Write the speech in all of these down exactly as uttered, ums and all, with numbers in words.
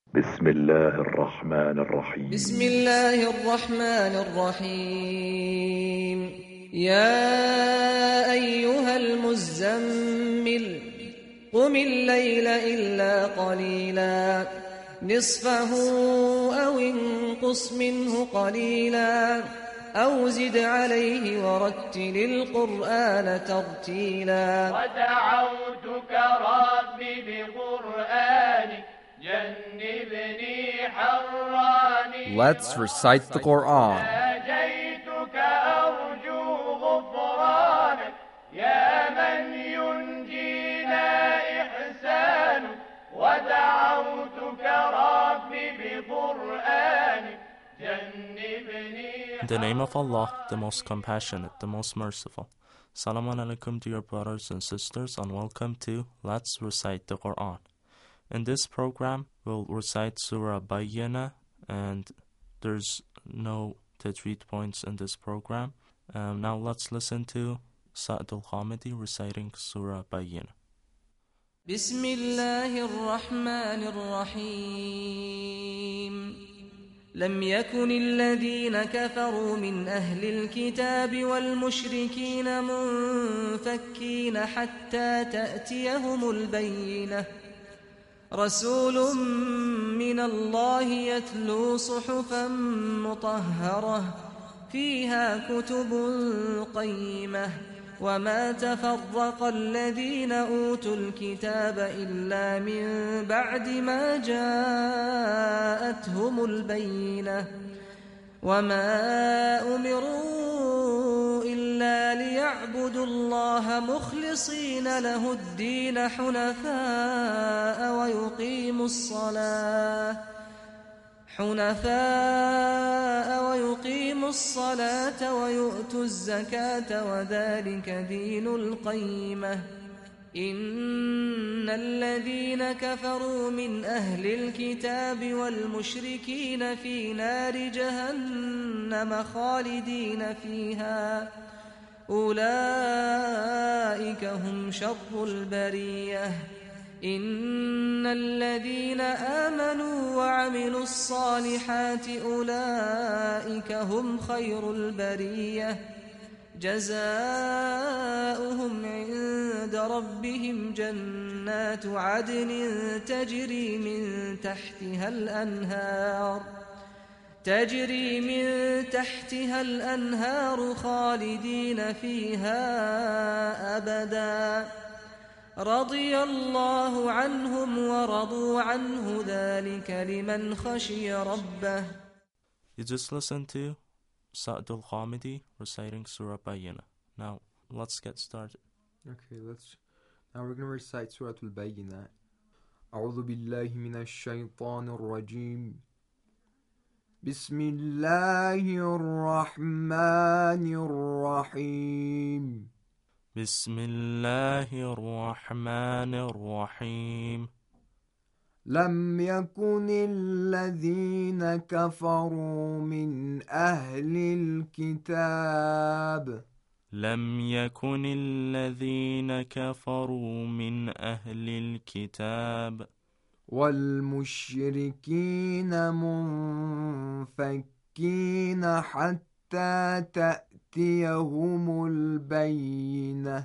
بسم الله الرحمن الرحيم بسم الله الرحمن الرحيم. يا أيها المزمل قم الليل إلا قليلا نصفه أو انقص منه قليلا أو زد عليه ورتل القرآن ترتيلا. ودعوتك رب بقرآنك جنبني حراني. Let's recite the Quran. ناجيتك أرجو غفرانك يا من ينجينا إحسانك. ودعوتك رب بقرآنك جنبني. In the name of Allah, the most compassionate, the most merciful. Salaam alaikum to your brothers and sisters, and welcome to Let's Recite the Quran. In this program, we'll recite Surah Bayyina, and there's no tajweed points in this program. Um, now let's listen to Sa'd al-Khamidi reciting Surah Bayyina. بسم الله الرحمن الرحيم. لم يكن الذين كفروا من أهل الكتاب والمشركين منفكين حتى تأتيهم البينة. رسول من الله يتلو صحفا مطهرة فيها كتب قيمة وما تفرق الذين أوتوا الكتاب إلا من بعد ما جاءتهم البينة. وما أمروا إلا ليعبدوا الله مخلصين له الدين حنفاء ويقيموا الصلاة حنفاء ويقيموا الصلاة ويؤتوا الزكاة وذلك دين القيمة. إن الذين كفروا من أهل الكتاب والمشركين في نار جهنم خالدين فيها أولئك هم شر البرية. إن الذين آمنوا وعملوا الصالحات أولئك هم خير البرية. جزاؤهم عند ربهم جنات عدن تجري من تحتها الأنهار تجري من تحتها الأنهار خالدين فيها أبدا. رضي الله عنهم ورضوا عنه ذلك لمن خشي ربه. You just listened to Sa'd al-Khamidi reciting Surah Bayyina. Now, let's get started. Okay, let's. Now we're going to recite Surah Al-Bayyinah. أعوذ بالله من الشيطان الرجيم. بسم الله الرحمن الرحيم. بسم الله الرحمن الرحيم. لم يكن الذين كفروا من أهل الكتاب لم يكن الذين كفروا من أهل الكتاب والمشركين منفكين حتى تأتيهم البينة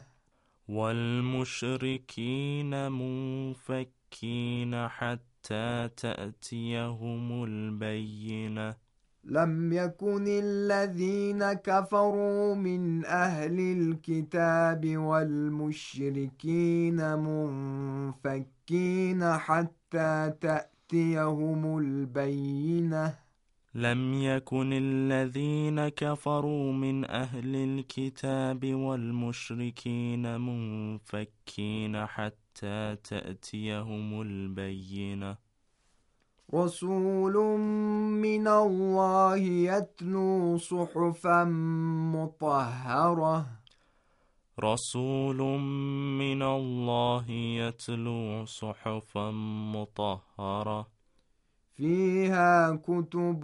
والمشركين منفكين حتى تأتيهم البينة. لم يكن الذين كفروا من أهل الكتاب والمشركين منفكين حتى تأتيهم البينة. لم يكن الذين كفروا من أهل الكتاب والمشركين منفكين حتى تأتيهم البينة. رسول من الله يتلو صحفا مطهرة رسول من الله يتلو صحفا مطهرة فيها كتب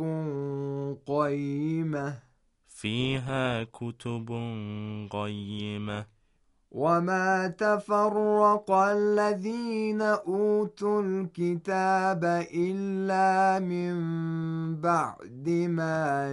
قيمة فيها كتب قيمة وما تفرق الذين أوتوا الكتاب إلا من بعد ما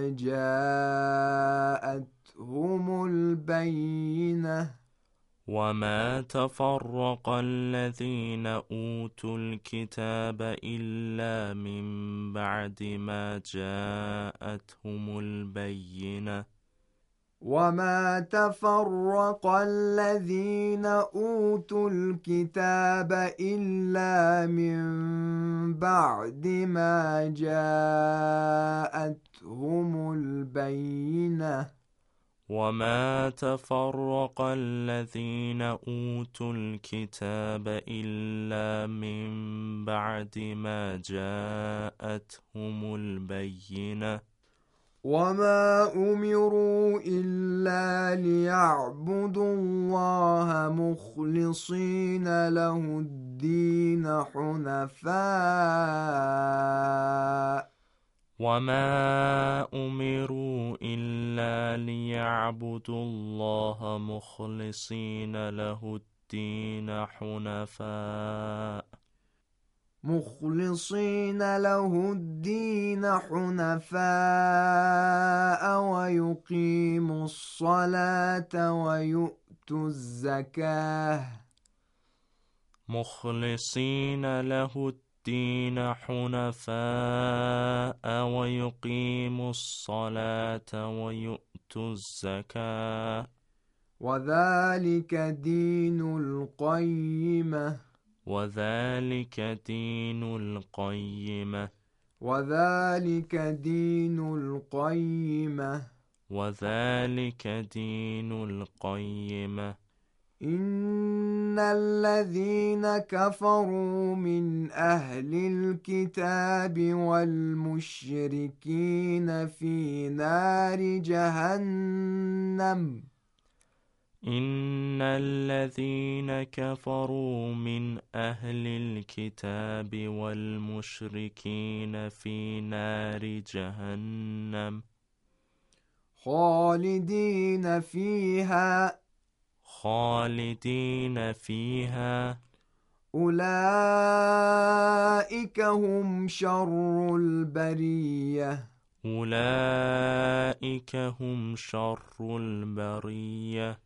جاءتهم البينة وما تفرق الذين أوتوا الكتاب إلا من بعد ما جاءتهم البينة وما تفرق الذين أوتوا الكتاب إلا من بعد ما جاءتهم البينة وما تفرق الذين أوتوا الكتاب إلا من بعد ما جاءتهم البينة وما أمروا إلا ليعبدوا الله مخلصين له الدين حنفاء وما أمروا إلا ليعبدوا الله مخلصين له الدين حنفاء مخلصين له الدين حنفاء ويقيموا الصلاة ويؤتوا الزكاة مخلصين له الدين حنفاء ويقيموا الصلاة ويؤتوا الزكاة وذلك دين القيمة وذلك دين القيمة وذلك دين القيمة وذلك دين القيمة إن الذين كفروا من أهل الكتاب والمشركين في نار جهنم إن الذين كفروا من أهل الكتاب والمشركين في نار جهنم خالدين فيها خالدين فيها أولئك هم شر البرية أولئك هم شر البرية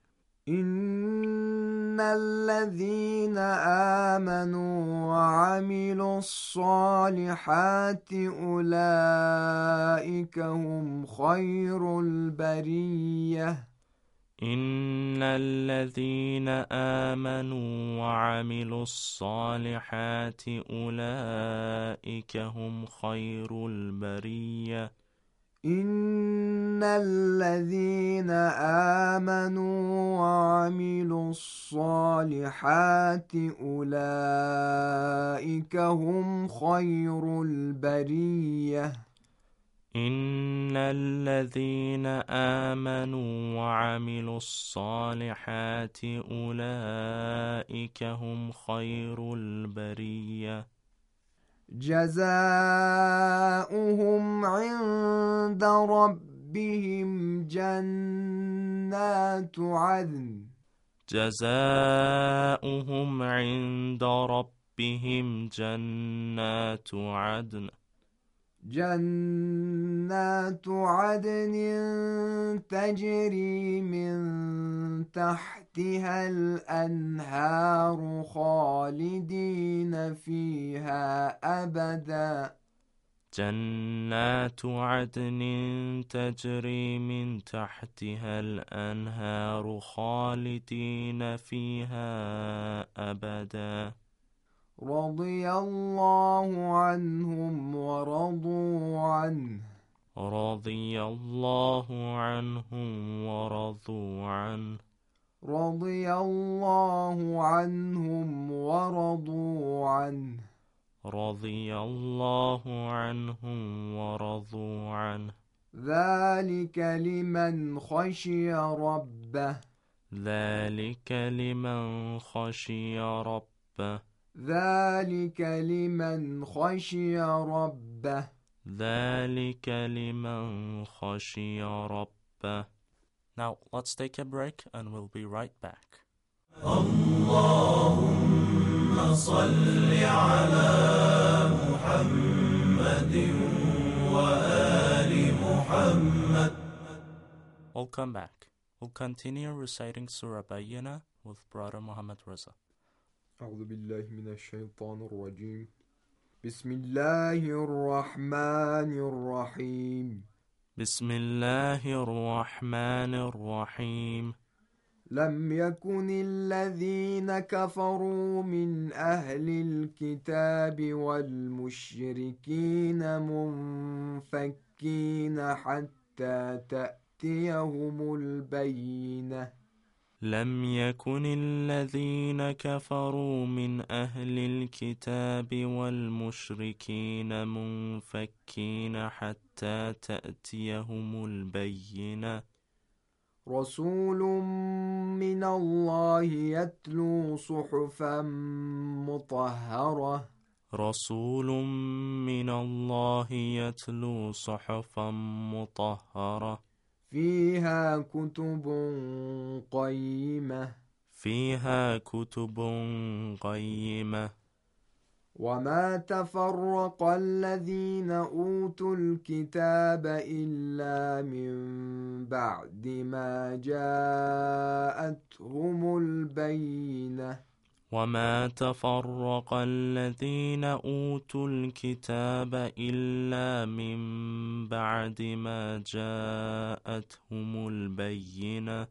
إن الذين آمنوا وعملوا الصالحات أولئك هم خير البرية إن الذين آمنوا وعملوا الصالحات أولئك هم خير البرية إن الذين آمنوا وعملوا الصالحات أولئك هم خير البرية إن الذين آمنوا وعملوا الصالحات أولئك هم خير البرية جزاؤهم عند ربهم جنات عدن جزاؤهم عند ربهم جنات عدن جنات عدن تجري من تحتها الأنهار خالدين فيها أبدا جنات عدن تجري من تحتها الأنهار خالدين فيها أبدا رضي الله عنهم ورضوا عنه رضي الله عنهم ورضوا عنه رضي الله عنهم ورضوا عنه رضي الله عنهم ورضوا عنه ذلك لمن خشي ربه ذلك لمن خشي ربه ذلك لمن خشي ربه ذلك لمن خشي ربه Now let's take a break and we'll be right back. اللهم صل على محمد وآل محمد. Welcome back. We'll continue reciting Surah Bayyinah with Brother Muhammad Raza. أعوذ بالله من الشيطان الرجيم. بسم الله الرحمن الرحيم. بسم الله الرحمن الرحيم. لم يكن الذين كفروا من أهل الكتاب والمشركين منفكين حتى تأتيهم البينة. لم يكن الذين كفروا من أهل الكتاب والمشركين منفكين حتى تأتيهم البينة. رسول من الله يتلو صحفا مطهرة. رسول من الله يتلو صحفا مطهرة. فيها كتب قيمة. فيها كتب قيمة. وما تفرق الذين أوتوا الكتاب إلا من بعد ما جاءتهم البينة. وما تفرق الذين أوتوا الكتاب إلا من بعد ما جاءتهم البينة.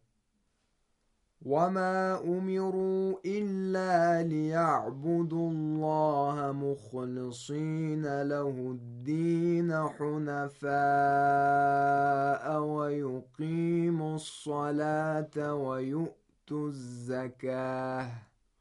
وما أمروا إلا ليعبدوا الله مخلصين له الدين حنفاء ويقيموا الصلاة ويؤتوا الزكاة.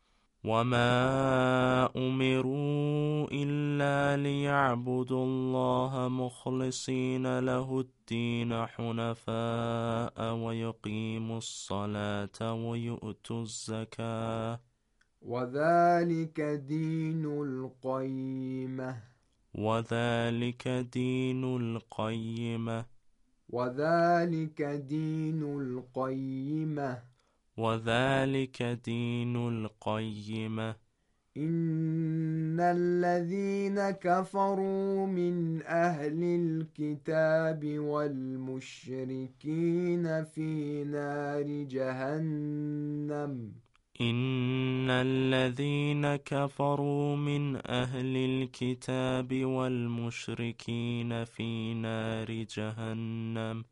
وما أمروا إلا ليعبدوا الله مخلصين له الدين حنفاء ويقيموا الصلاة ويؤتوا الزكاة. وذلك دين القيمة. وذلك دين القيمة. وذلك دين القيمة. وذلك دين القيمة. إن الذين كفروا من أهل الكتاب والمشركين في نار جهنم. إن الذين كفروا من أهل الكتاب والمشركين في نار جهنم.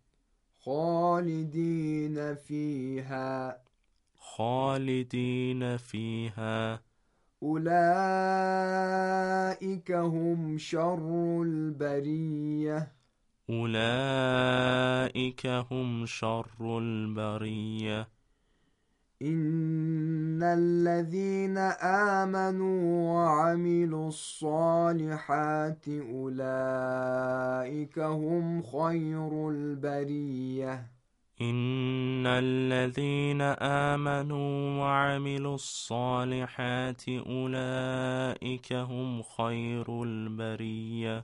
خالدين فيها. خالدين فيها. أولئك هم شر البرية. أولئك هم شر البرية. إن الذين آمنوا وعملوا الصالحات أولئك هم خير البرية. إن الذين آمنوا وعملوا الصالحات أولئك هم خير البرية.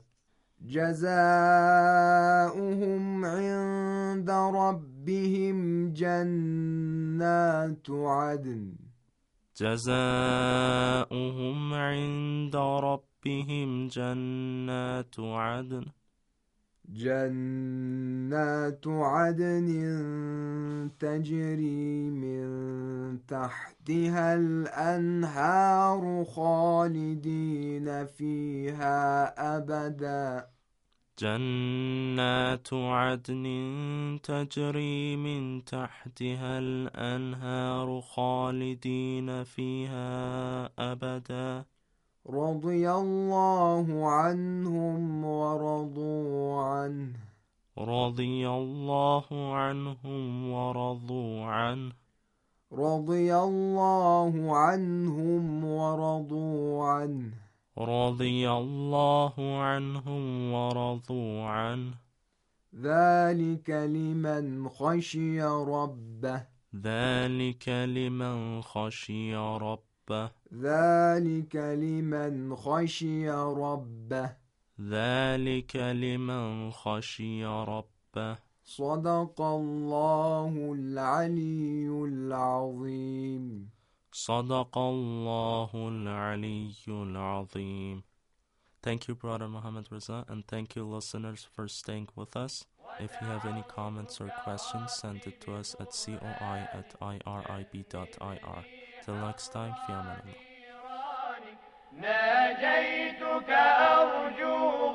جزاؤهم عند ربهم جنات عدن. جزاؤهم عند ربهم جنات عدن. جنات عدن تجري من تحتها الأنهار خالدين فيها أبدا. جنات عدن تجري من تحتها الأنهار خالدين فيها أبدا. رضي الله عنهم ورضوا عنه. رضي الله عنهم ورضوا عنه. رضي الله عنهم ورضوا عنه. رضي الله عنهم ورضوا عنه. ذلك لمن خشي ربه. ذلك لمن خشي ربه. ذلك لمن خشي ربه. ذلك لمن خشي ربه. صدق الله العلي العظيم. صدق الله العلي العظيم. Thank you, Brother Muhammad Raza, and thank you, listeners, for staying with us. If you have any comments or questions, send it to us at coi at irib dot ir. Till next time, fi aman Allah. ناجيتك أرجو